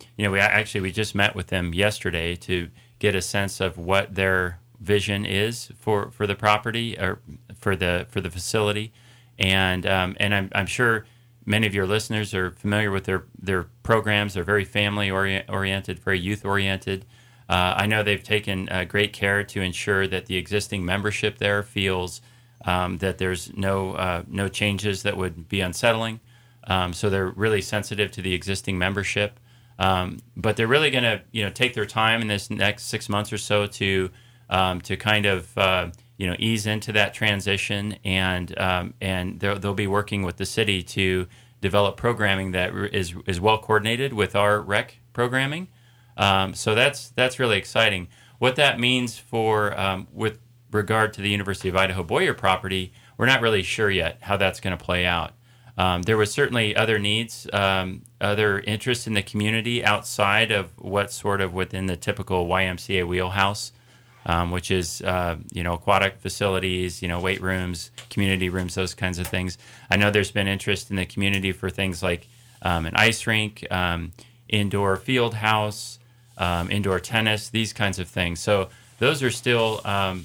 we just met with them yesterday to get a sense of what their vision is for the property or for the facility, and I'm sure many of your listeners are familiar with their programs. They're very family oriented, very youth oriented. I know they've taken great care to ensure that the existing membership there feels that there's no changes that would be unsettling. So they're really sensitive to the existing membership, but they're really going to take their time in this next 6 months or so to kind of ease into that transition, and they'll be working with the city to develop programming that is well coordinated with our rec programming. So that's really exciting. What that means for with regard to the University of Idaho Boyer property, we're not really sure yet how that's going to play out. There was certainly other needs, other interests in the community outside of what's sort of within the typical YMCA wheelhouse, which is aquatic facilities, weight rooms, community rooms, those kinds of things. I know there's been interest in the community for things like an ice rink, indoor field house, indoor tennis, these kinds of things. So those are still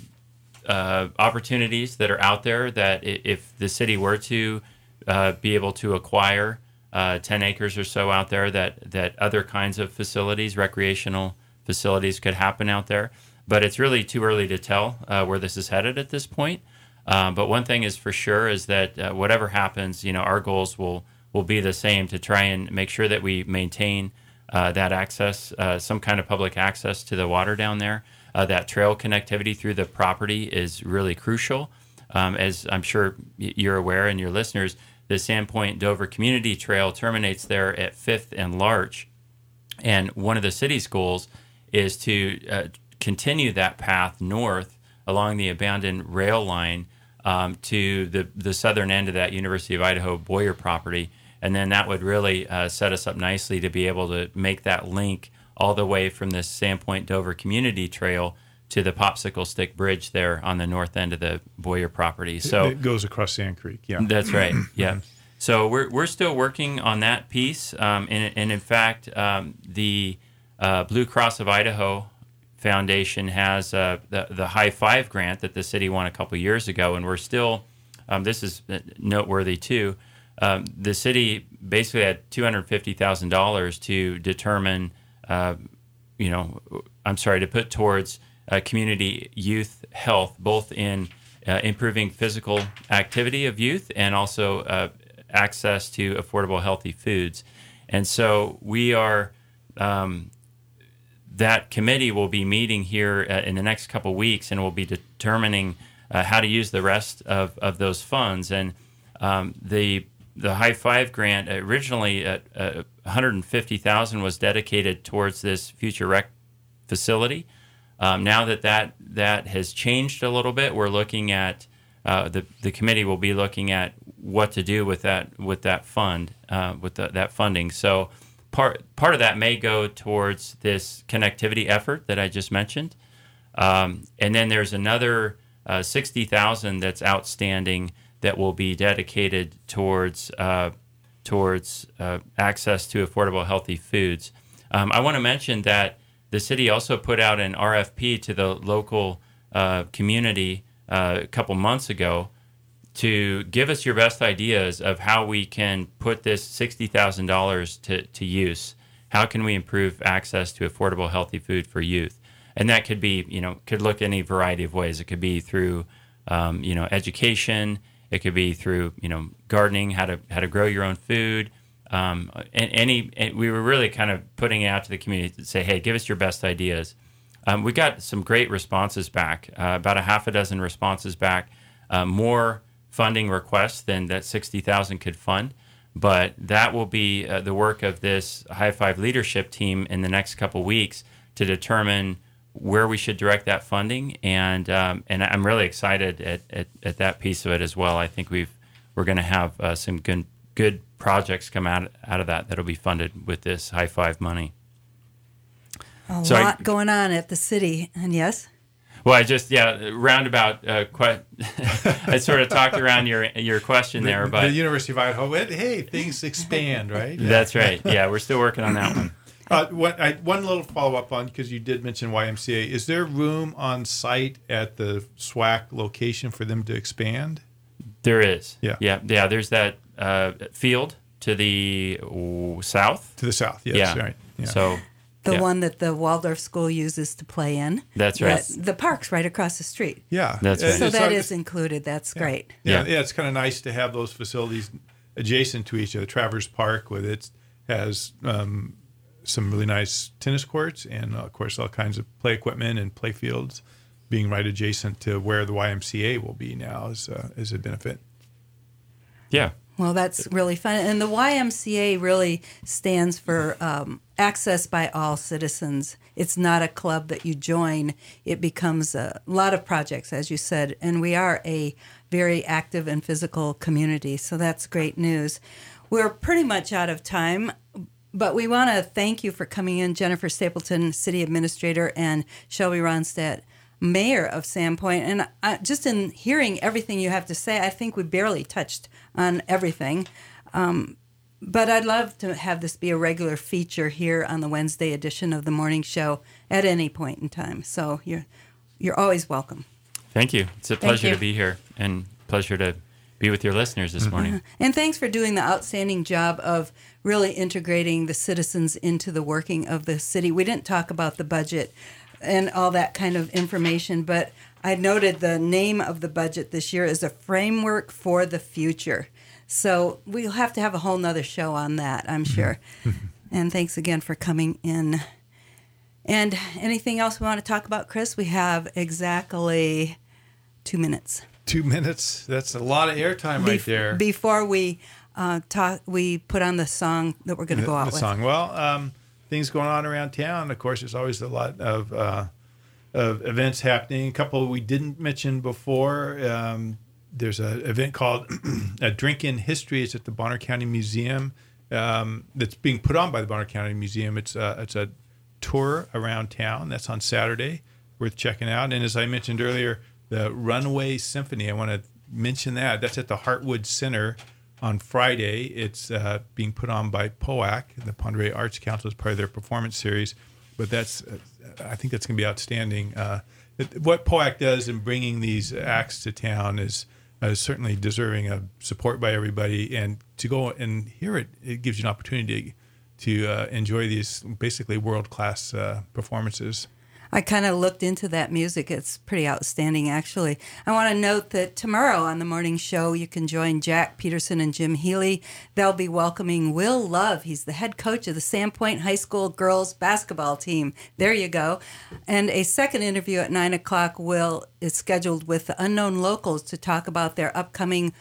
opportunities that are out there that if the city were to be able to acquire 10 acres or so out there, that other kinds of facilities, recreational facilities could happen out there. But it's really too early to tell where this is headed at this point. But one thing is for sure is that whatever happens, our goals will be the same, to try and make sure that we maintain that access, some kind of public access to the water down there. That trail connectivity through the property is really crucial. As I'm sure you're aware, and your listeners, the Sandpoint Dover Community Trail terminates there at 5th and Larch. And one of the city's goals is to continue that path north along the abandoned rail line to the southern end of that University of Idaho Boyer property. And then that would really set us up nicely to be able to make that link all the way from this Sandpoint Dover Community Trail to the Popsicle Stick Bridge there on the north end of the Boyer property. So it goes across Sand Creek. Yeah, that's right. Yeah. So we're still working on that piece, and in fact, the Blue Cross of Idaho Foundation has the High Five grant that the city won a couple years ago, and we're still. This is noteworthy too. The city basically had $250,000 to determine, to put towards community youth health, both in improving physical activity of youth and also access to affordable, healthy foods. And so we are, that committee will be meeting here in the next couple of weeks, and we'll be determining how to use the rest of those funds. And the High Five grant originally at $150,000 was dedicated towards this future rec facility. Now that has changed a little bit, we're looking at the committee will be looking at what to do with that fund, that funding. So part of that may go towards this connectivity effort that I just mentioned, and then there's another $60,000 that's outstanding that will be dedicated towards access to affordable, healthy foods. I want to mention that the city also put out an RFP to the local community a couple months ago to give us your best ideas of how we can put this $60,000 to use. How can we improve access to affordable, healthy food for youth? And that could be, could look any variety of ways. It could be through, education. It could be through, gardening, how to grow your own food. And we were really kind of putting it out to the community to say, hey, give us your best ideas. We got some great responses back, about a half a dozen responses back, more funding requests than that 60,000 could fund. But that will be the work of this High Five leadership team in the next couple weeks to determine where we should direct that funding, and I'm really excited at that piece of it as well. I think we're going to have some good projects come out of that'll be funded with this High Five money. A lot going on at the city, and yes. Well, I just roundabout. I sort of talked around your question there, but the University of Idaho. Hey, things expand, right? Yeah. That's right. Yeah, we're still working on that one. One little follow-up on, because you did mention YMCA. Is there room on site at the SWAC location for them to expand? There is. Yeah. There's that field to the south. To the south, yes. Yeah. Right. Yeah. So The one that the Waldorf School uses to play in. That's right. The park's right across the street. Yeah. That's right. So that is included. That's great. Yeah, it's kind of nice to have those facilities adjacent to each other. Travers Park with it has some really nice tennis courts and, of course, all kinds of play equipment and play fields being right adjacent to where the YMCA will be now is a benefit. Yeah. Well, that's really fun. And the YMCA really stands for access by all citizens. It's not a club that you join. It becomes a lot of projects, as you said, and we are a very active and physical community, so that's great news. We're pretty much out of time, but we want to thank you for coming in, Jennifer Stapleton, City Administrator, and Shelby Ronstadt, Mayor of Sandpoint. And just in hearing everything you have to say, I think we barely touched on everything. But I'd love to have this be a regular feature here on the Wednesday edition of the morning show at any point in time. So you're always welcome. Thank you. It's a pleasure to be here and pleasure to be with your listeners this morning. And thanks for doing the outstanding job of really integrating the citizens into the working of the city. We didn't talk about the budget and all that kind of information, but I noted the name of the budget this year is a framework for the future. So we'll have to have a whole nother show on that, I'm sure. And thanks again for coming in. And anything else we want to talk about, Chris? We have exactly 2 minutes. 2 minutes? That's a lot of airtime right there. Before we we put on the song that we're going to go out with. Song. Well, things going on around town. Of course, there's always a lot of events happening. A couple we didn't mention before. There's an event called A Drink in History. It's at the Bonner County Museum. That's being put on by the Bonner County Museum. It's a tour around town. That's on Saturday. Worth checking out. And as I mentioned earlier, the Runaway Symphony. I want to mention that. That's at the Heartwood Center on Friday. It's being put on by POAC, the Ponderay Arts Council, as part of their performance series. But I think that's going to be outstanding. What POAC does in bringing these acts to town is certainly deserving of support by everybody. And to go and hear it, it gives you an opportunity to enjoy these basically world-class performances. I kind of looked into that music. It's pretty outstanding, actually. I want to note that tomorrow on the morning show, you can join Jack Peterson and Jim Healy. They'll be welcoming Will Love. He's the head coach of the Sandpoint High School girls basketball team. There you go. And a second interview at 9 o'clock, Will is scheduled with the Unknown Locals to talk about their upcoming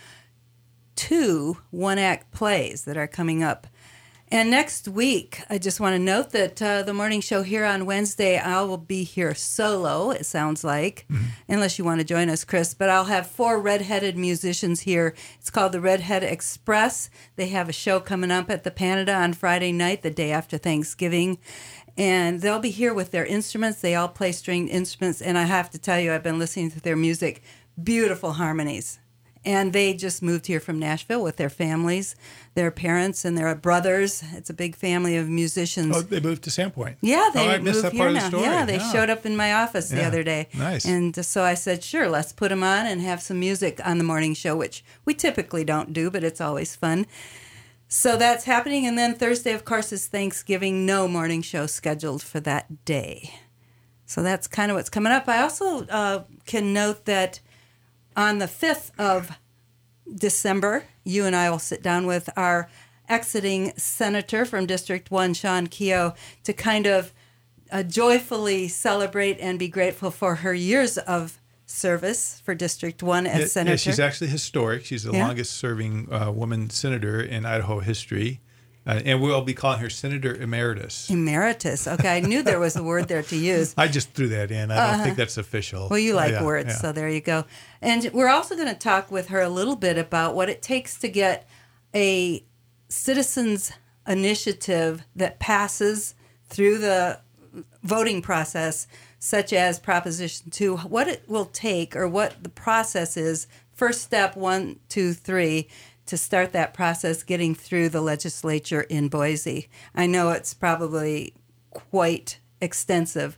2 one-act plays that are coming up. And next week, I just want to note that the morning show here on Wednesday, I will be here solo, it sounds like, unless you want to join us, Chris. But I'll have 4 redheaded musicians here. It's called the Redhead Express. They have a show coming up at the Panada on Friday night, the day after Thanksgiving. And they'll be here with their instruments. They all play stringed instruments. And I have to tell you, I've been listening to their music, beautiful harmonies. And they just moved here from Nashville with their families, their parents and their brothers. It's a big family of musicians. Oh, they moved to Sandpoint. Yeah, they I missed moved that here part of now. the story. Yeah, they showed up in my office the other day. Nice. And so I said, sure, let's put them on and have some music on the morning show, which we typically don't do, but it's always fun. So that's happening. And then Thursday, of course, is Thanksgiving. No morning show scheduled for that day. So that's kind of what's coming up. I also can note that on the 5th of December, you and I will sit down with our exiting senator from District 1, Sean Keogh, to kind of joyfully celebrate and be grateful for her years of service for District 1 as senator. Yeah, she's actually historic. She's the longest serving woman senator in Idaho history. And we'll be calling her Senator Emeritus. Emeritus. Okay, I knew there was a word there to use. I just threw that in. I don't think that's official. Well, you like words, so there you go. And we're also going to talk with her a little bit about what it takes to get a citizens' initiative that passes through the voting process, such as Proposition 2, what it will take or what the process is, first step 1, 2, 3, to start that process getting through the legislature in Boise. I know it's probably quite extensive,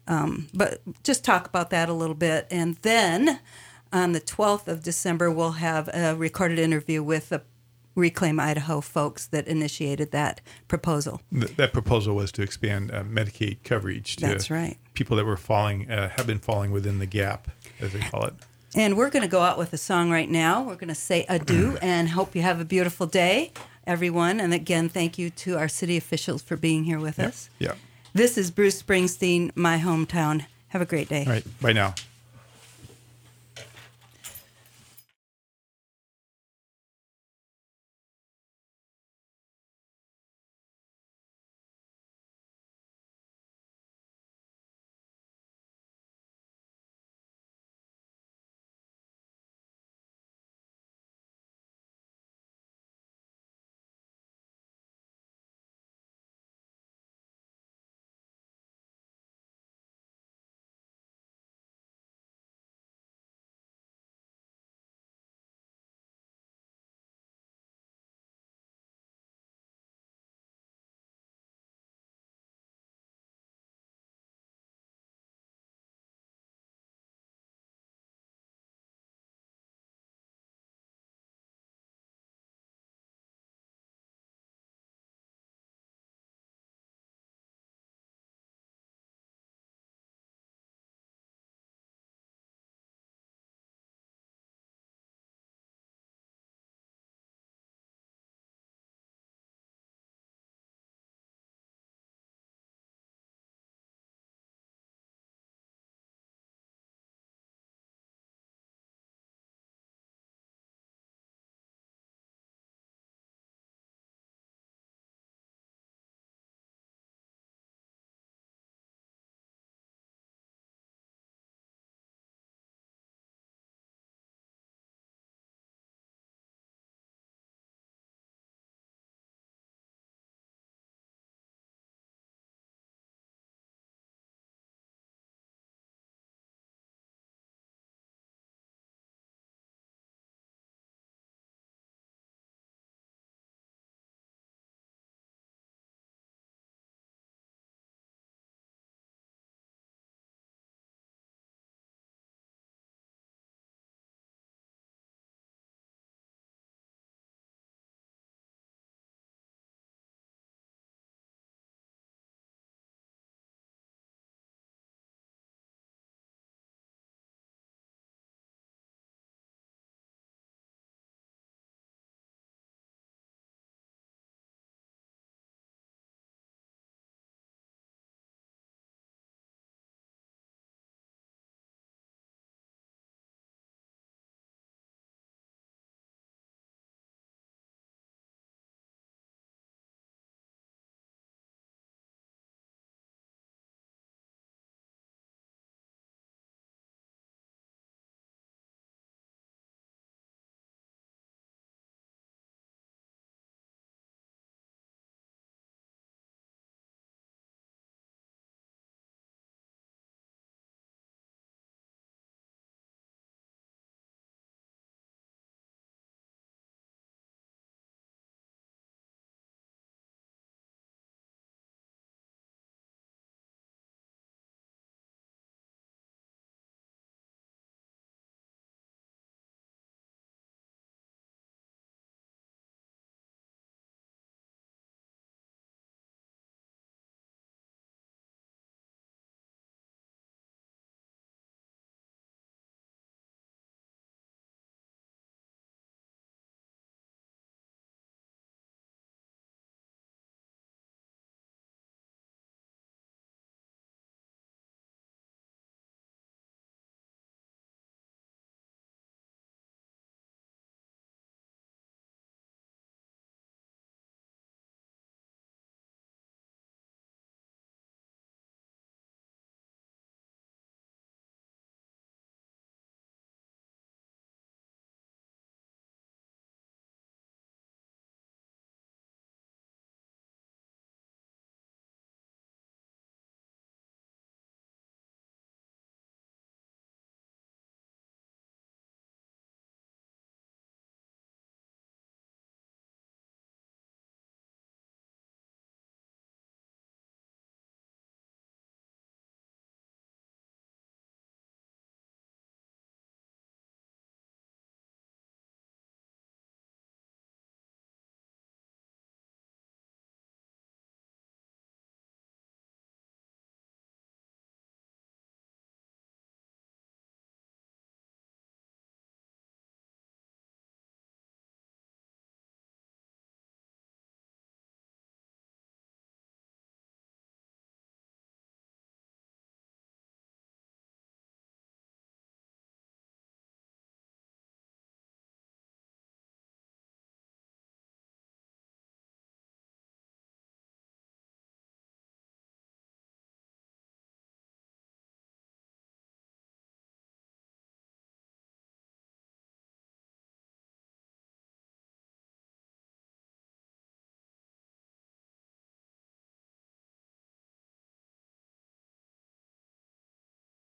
but just talk about that a little bit. And then on the 12th of December, we'll have a recorded interview with the Reclaim Idaho folks that initiated that proposal. That proposal was to expand Medicaid coverage to That's right. people that were have been falling within the gap, as they call it. And we're going to go out with a song right now. We're going to say adieu and hope you have a beautiful day, everyone. And again, thank you to our city officials for being here with us. Yeah. This is Bruce Springsteen, My Hometown. Have a great day. All right. Bye now.